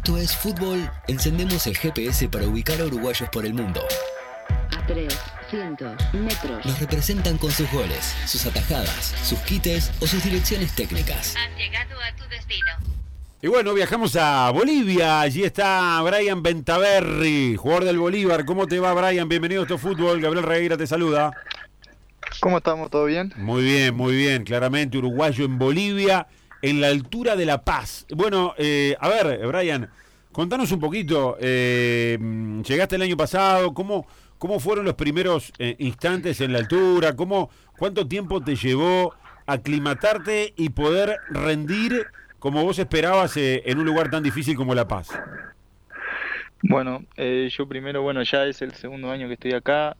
Esto es Fútbol. Encendemos el GPS para ubicar a uruguayos por el mundo. A 300 metros. Nos representan con sus goles, sus atajadas, sus quites o sus direcciones técnicas. Has llegado a tu destino. Y bueno, viajamos a Bolivia. Allí está Brian Bentaberri, jugador del Bolívar. ¿Cómo te va, Brian? Bienvenido a Esto Fútbol. Gabriel Regueira te saluda. ¿Cómo estamos? ¿Todo bien? Muy bien, muy bien. Claramente uruguayo en Bolivia, en la altura de La Paz. Bueno, a ver, Brian, contanos un poquito. Llegaste el año pasado, ¿cómo fueron los primeros instantes en la altura? ¿Cuánto tiempo te llevó aclimatarte y poder rendir como vos esperabas en un lugar tan difícil como La Paz? Bueno, yo primero, ya es el segundo año que estoy acá.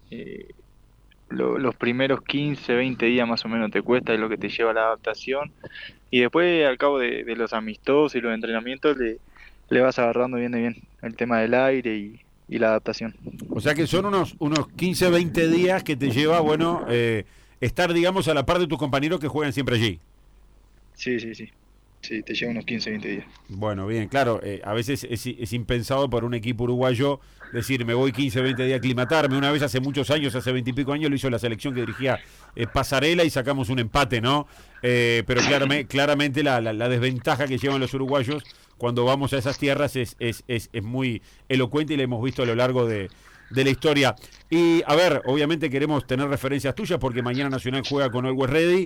Los primeros 15, 20 días más o menos te cuesta, es lo que te lleva la adaptación. Y después, al cabo de los amistosos y los entrenamientos, le vas agarrando bien de bien el tema del aire y la adaptación. O sea que son unos 15, 20 días que te lleva, estar, digamos, a la par de tus compañeros que juegan siempre allí. Sí. Sí, te lleva unos 15, 20 días. Bueno, bien, claro, a veces es impensado para un equipo uruguayo decir, me voy 15, 20 días a aclimatarme. Una vez hace muchos años, hace 20 y pico años, lo hizo la selección que dirigía Pasarela y sacamos un empate, ¿no? Pero claramente la desventaja que llevan los uruguayos cuando vamos a esas tierras es muy elocuente y la hemos visto a lo largo de la historia. Y, a ver, obviamente queremos tener referencias tuyas porque mañana Nacional juega con Always Ready.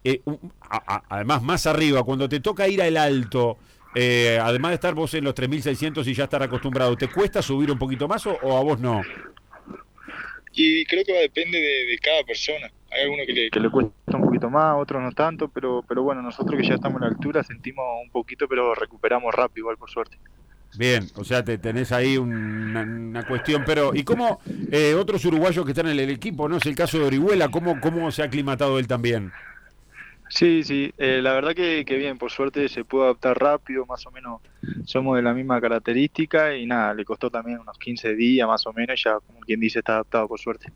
Además, más arriba, cuando te toca ir al alto, además de estar vos en los 3.600 y ya estar acostumbrado, ¿te cuesta subir un poquito más o a vos no? Y creo que depende de cada persona. Hay algunos que le cuesta un poquito más, otros no tanto, pero bueno, nosotros que ya estamos en la altura sentimos un poquito, pero recuperamos rápido, igual por suerte. Bien, o sea, tenés ahí una cuestión, pero ¿y cómo otros uruguayos que están en el equipo, no es el caso de Orihuela, cómo se ha aclimatado él también? Sí, la verdad que bien, por suerte se pudo adaptar rápido, más o menos somos de la misma característica y nada, le costó también unos 15 días más o menos, ya como quien dice está adaptado por suerte.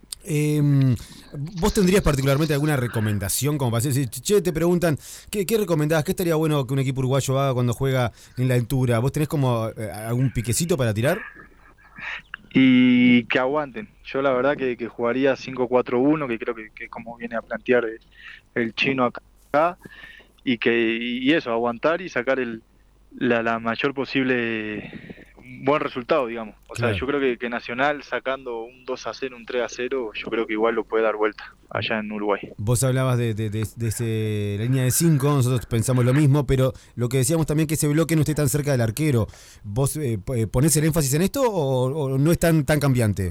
¿Vos tendrías particularmente alguna recomendación como para decir, che, te preguntan, ¿qué recomendás? ¿Qué estaría bueno que un equipo uruguayo haga cuando juega en la altura? ¿Vos tenés como algún piquecito para tirar? Y que aguanten. Yo la verdad que jugaría 5-4-1, que creo que es como viene a plantear el chino acá, y eso, aguantar y sacar la mayor posible buen resultado, digamos. O sea, yo creo que Nacional sacando un 2-0, un 3-0, yo creo que igual lo puede dar vuelta allá en Uruguay. Vos hablabas de esa línea de 5, nosotros pensamos lo mismo, pero lo que decíamos también que ese bloque no esté tan cerca del arquero. ¿Vos ponés el énfasis en esto o no es tan cambiante?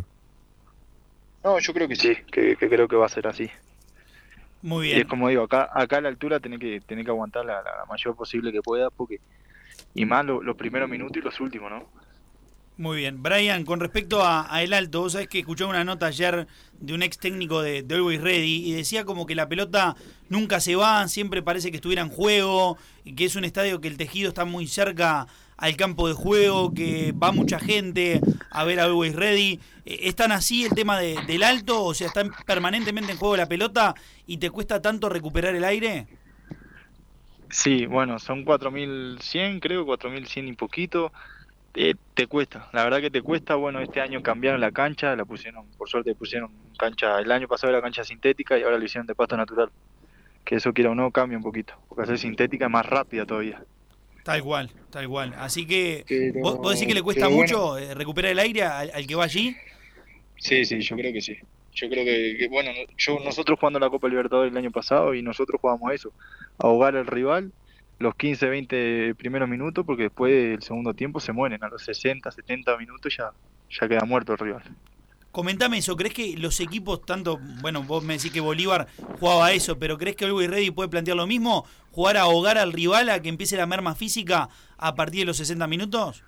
No, yo creo que sí, que creo que va a ser así. Muy bien. Y es como digo, acá a la altura tenés que aguantar la mayor posible que pueda, porque y más los primeros minutos y los últimos, ¿no? Muy bien. Brian, con respecto a el alto, vos sabés que escuché una nota ayer de un ex técnico de Always Ready y decía como que la pelota nunca se va, siempre parece que estuviera en juego, y que es un estadio que el tejido está muy cerca al campo de juego, que va mucha gente a ver a Always Ready. ¿Es tan así el tema del alto? O sea, ¿está permanentemente en juego la pelota y te cuesta tanto recuperar el aire? Sí, bueno, son 4.100, creo, 4.100 y poquito. Te cuesta, la verdad que te cuesta. Bueno, este año cambiaron la cancha, por suerte pusieron cancha, el año pasado era cancha sintética y ahora lo hicieron de pasto natural. Que eso, quiera o no, cambia un poquito, porque hacer sintética es más rápida todavía. Tal cual. Así que, ¿vos decís que le cuesta mucho recuperar el aire al que va allí? Sí, yo creo que sí. Yo creo que nosotros jugando la Copa Libertadores el año pasado y nosotros jugamos eso, ahogar al rival los 15, 20 primeros minutos, porque después del segundo tiempo se mueren, a los 60, 70 minutos ya queda muerto el rival. Comentame eso, ¿crees que los equipos, tanto, bueno, vos me decís que Bolívar jugaba eso, pero ¿crees que Always Ready puede plantear lo mismo? ¿Jugar a ahogar al rival, a que empiece la merma física a partir de los 60 minutos?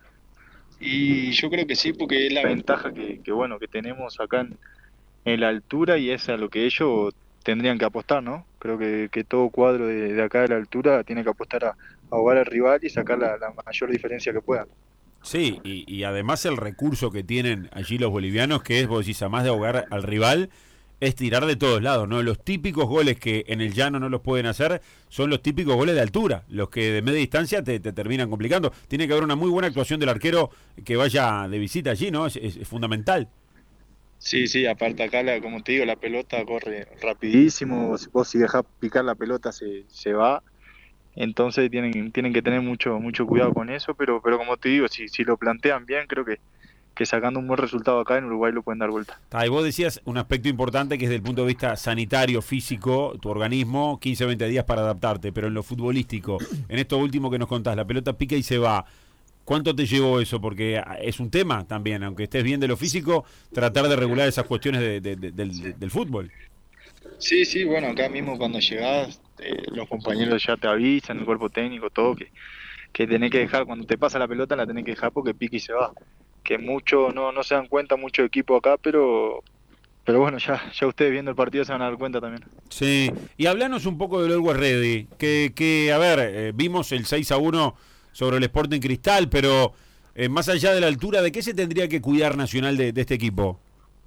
Y yo creo que sí, porque es la ventaja que tenemos acá en la altura, y es a lo que ellos tendrían que apostar, ¿no? Creo que todo cuadro de acá de la altura tiene que apostar a ahogar al rival y sacar la mayor diferencia que pueda. Sí, y además el recurso que tienen allí los bolivianos, que es, vos decís, además de ahogar al rival, es tirar de todos lados, ¿no? Los típicos goles que en el llano no los pueden hacer son los típicos goles de altura, los que de media distancia te terminan complicando. Tiene que haber una muy buena actuación del arquero que vaya de visita allí, ¿no? Es fundamental. Sí, aparte acá, como te digo, la pelota corre rapidísimo, vos si dejás picar la pelota se va, entonces tienen que tener mucho cuidado con eso, pero como te digo, si lo plantean bien, creo que sacando un buen resultado acá en Uruguay lo pueden dar vuelta. Y vos decías un aspecto importante que es desde el punto de vista sanitario, físico, tu organismo, 15 o 20 días para adaptarte, pero en lo futbolístico, en esto último que nos contás, la pelota pica y se va. ¿Cuánto te llevó eso? Porque es un tema también, aunque estés bien de lo físico, tratar de regular esas cuestiones del fútbol. Sí, bueno, acá mismo cuando llegás, los compañeros ya te avisan, el cuerpo técnico, todo, que tenés que dejar, cuando te pasa la pelota la tenés que dejar porque pica y se va. Que mucho no se dan cuenta, mucho equipo acá, pero bueno, ya ustedes viendo el partido se van a dar cuenta también. Sí, y hablanos un poco del Always Ready, que a ver, vimos el 6-1 sobre el Sporting Cristal, pero más allá de la altura, ¿de qué se tendría que cuidar Nacional de este equipo?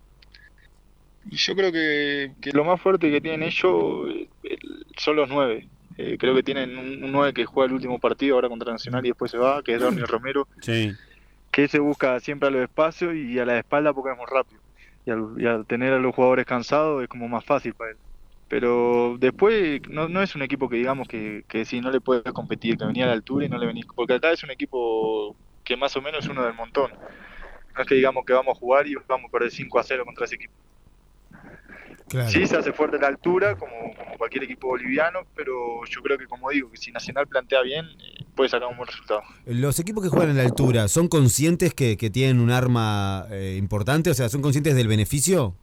Y yo creo que lo más fuerte que tienen ellos son los 9. Creo que tienen un 9 que juega el último partido ahora contra Nacional y después se va, que es Daniel Romero. Sí. Que se busca siempre a los espacios y a la espalda porque es muy rápido. Y al tener a los jugadores cansados es como más fácil para él. Pero después no es un equipo que digamos que si no le puedes competir, que venía a la altura y no le venís. Porque acá es un equipo que más o menos es uno del montón. No es que digamos que vamos a jugar y vamos a perder 5-0 contra ese equipo. Claro. Sí, se hace fuerte la altura, como cualquier equipo boliviano, pero yo creo que, como digo, que si Nacional plantea bien, puede sacar un buen resultado. ¿Los equipos que juegan en la altura son conscientes que tienen un arma importante? O sea, ¿son conscientes del beneficio?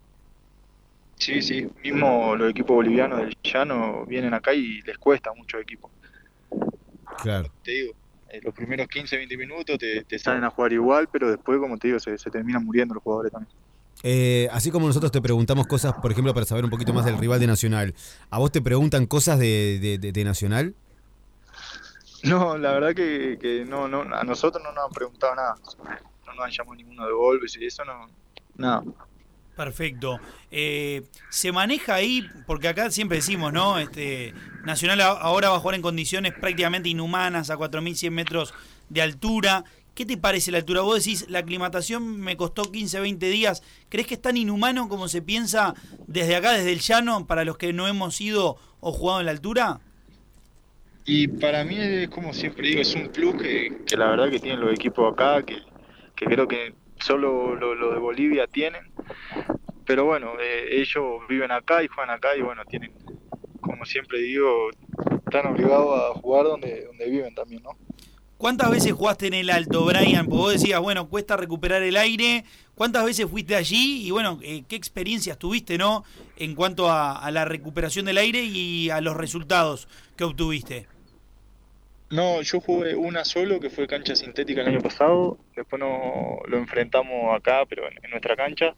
Sí. Mismo los equipos bolivianos del llano vienen acá y les cuesta mucho el equipo. Claro. Te digo, los primeros 15-20 minutos te salen a jugar igual, pero después, como te digo, se terminan muriendo los jugadores también. Así como nosotros te preguntamos cosas, por ejemplo, para saber un poquito más del rival de Nacional, ¿a vos te preguntan cosas de Nacional? No, la verdad que no, a nosotros no nos han preguntado nada. No nos han llamado ninguno de golpes y eso no, nada. Perfecto. Se maneja ahí, porque acá siempre decimos, ¿no? Nacional ahora va a jugar en condiciones prácticamente inhumanas, a 4.100 metros de altura. ¿Qué te parece la altura? Vos decís, la aclimatación me costó 15, 20 días. ¿Crees que es tan inhumano como se piensa desde acá, desde el llano, para los que no hemos ido o jugado en la altura? Y para mí es como siempre digo, es un plus que la verdad que tienen los equipos acá, que creo que solo los de Bolivia tienen. Pero bueno, ellos viven acá y juegan acá y bueno, tienen, como siempre digo, están obligados a jugar donde viven también, ¿no? ¿Cuántas veces jugaste en el Alto, Brian? Porque vos decías, bueno, cuesta recuperar el aire. ¿Cuántas veces fuiste allí? Y bueno, ¿qué experiencias tuviste, no? En cuanto a la recuperación del aire y a los resultados que obtuviste. No, yo jugué una solo, que fue cancha sintética el año pasado. Después lo enfrentamos acá, pero en nuestra cancha.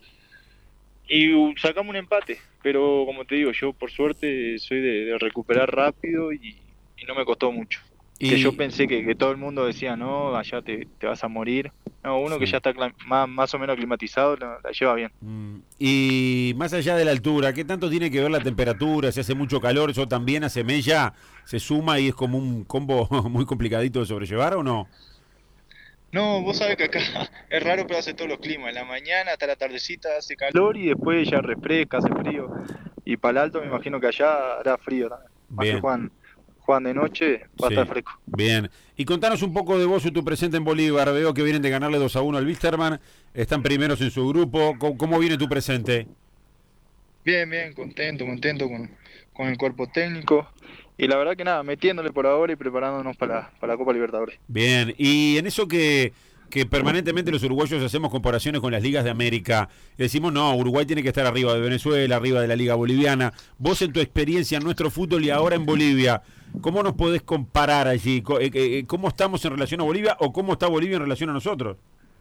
Y sacamos un empate. Pero como te digo, yo por suerte soy de recuperar rápido y no me costó mucho. Que yo pensé que todo el mundo decía, no, allá te vas a morir. No, uno que ya está más o menos climatizado la lleva bien. Y más allá de la altura, ¿qué tanto tiene que ver la temperatura? Si hace mucho calor, eso también hace mella, se suma y es como un combo muy complicadito de sobrellevar, ¿o no? No, vos sabés que acá es raro, pero hace todos los climas. En la mañana hasta la tardecita hace calor y después ya refresca, hace frío. Y para el alto me imagino que allá hará frío también. Bien. Juan de noche va a estar fresco. Bien. Y contanos un poco de vos y tu presente en Bolívar. Veo que vienen de ganarle 2-1 al Wilstermann. Están primeros en su grupo. ¿Cómo viene tu presente? Bien, contento con el cuerpo técnico. Y la verdad que nada, metiéndole por ahora y preparándonos para la Copa Libertadores. Bien. Y en eso que permanentemente los uruguayos hacemos comparaciones con las ligas de América. Decimos, no, Uruguay tiene que estar arriba de Venezuela, arriba de la Liga Boliviana. Vos en tu experiencia en nuestro fútbol y ahora en Bolivia, ¿cómo nos podés comparar allí? ¿Cómo estamos en relación a Bolivia o cómo está Bolivia en relación a nosotros?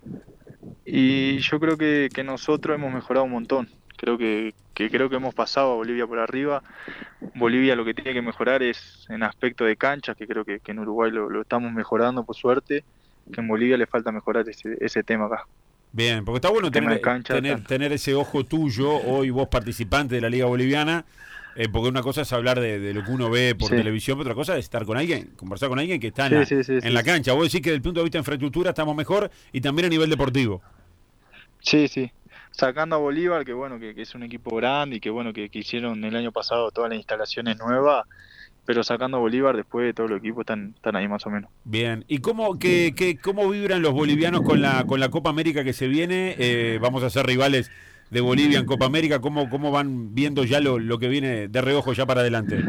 Y yo creo que nosotros hemos mejorado un montón. Creo que hemos pasado a Bolivia por arriba. Bolivia lo que tiene que mejorar es en aspecto de canchas, que creo que en Uruguay lo estamos mejorando por suerte. Que en Bolivia le falta mejorar ese tema acá. Bien, porque está bueno Tema de cancha, tanto. tener ese ojo tuyo, hoy vos participante de la Liga Boliviana, porque una cosa es hablar de lo que uno ve por Sí. televisión, pero otra cosa es estar con alguien, conversar con alguien que está Sí, en sí, sí, en la cancha. Vos decís que desde el punto de vista de infraestructura estamos mejor y también a nivel deportivo. Sí, sí. Sacando a Bolívar, que bueno, que es un equipo grande y que bueno, que hicieron el año pasado todas las instalaciones nuevas, pero sacando a Bolívar, después todos los equipos están ahí más o menos. Bien, ¿y cómo vibran los bolivianos con la Copa América que se viene? Vamos a ser rivales de Bolivia en Copa América. ¿Cómo van viendo ya lo que viene de reojo ya para adelante?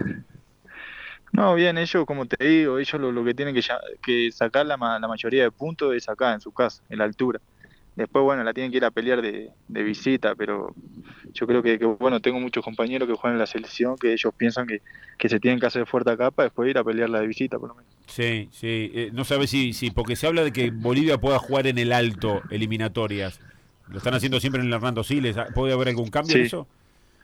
No, bien, ellos, como te digo, ellos lo que tienen que sacar la mayoría de puntos es acá, en su casa, en la altura. Después, bueno, la tienen que ir a pelear de visita, pero yo creo bueno, tengo muchos compañeros que juegan en la selección que ellos piensan que se tienen que hacer fuerte acá para después ir a pelear la de visita, por lo menos. Sí, sí. No sabes si, porque se habla de que Bolivia pueda jugar en el alto eliminatorias. Lo están haciendo siempre en el Hernando Siles. ¿Puede haber algún cambio en Sí. eso?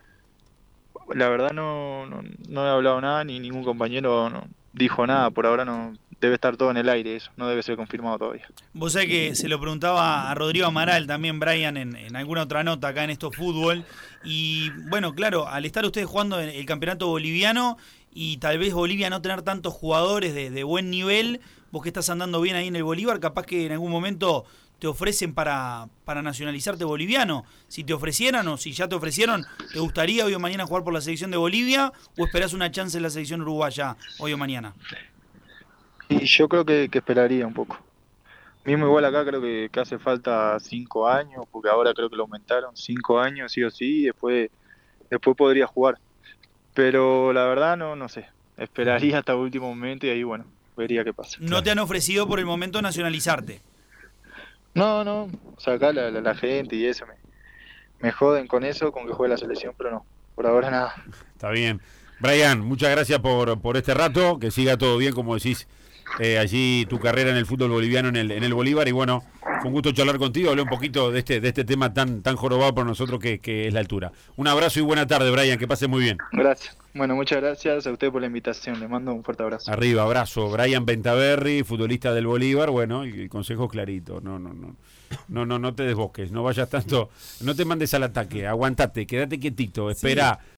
La verdad no he hablado nada, ni ningún compañero dijo nada, por ahora no debe estar todo en el aire eso, no debe ser confirmado todavía. Vos sabés que se lo preguntaba a Rodrigo Amaral también, Brian, en alguna otra nota acá en Esto Fútbol. Y bueno, claro, al estar ustedes jugando en el campeonato boliviano y tal vez Bolivia no tener tantos jugadores de buen nivel, vos que estás andando bien ahí en el Bolívar, capaz que en algún momento te ofrecen para nacionalizarte boliviano. Si te ofrecieran o si ya te ofrecieron, ¿te gustaría hoy o mañana jugar por la selección de Bolivia o esperás una chance en la selección uruguaya hoy o mañana? Y yo creo que esperaría un poco. Mismo igual acá creo que hace falta 5 años, porque ahora creo que lo aumentaron, 5 años sí o sí, y después podría jugar. Pero la verdad no sé, esperaría hasta el último momento y ahí bueno, vería qué pasa. No te han ofrecido por el momento nacionalizarte. No, o sea, acá la gente y eso me joden con eso, con que juegue la selección, pero no, por ahora nada. Está bien. Brian, muchas gracias por este rato. Que siga todo bien, como decís, allí tu carrera en el fútbol boliviano en el Bolívar. Y bueno, fue un gusto charlar contigo. Hablé un poquito de este tema tan jorobado por nosotros que es la altura. Un abrazo y buena tarde, Brian. Que pase muy bien. Gracias. Bueno, muchas gracias a usted por la invitación. Le mando un fuerte abrazo. Arriba, abrazo. Brian Bentaberri, futbolista del Bolívar. Bueno, el consejo es clarito. No te desbosques. No vayas tanto. No te mandes al ataque. Aguantate. Quédate quietito. Espera.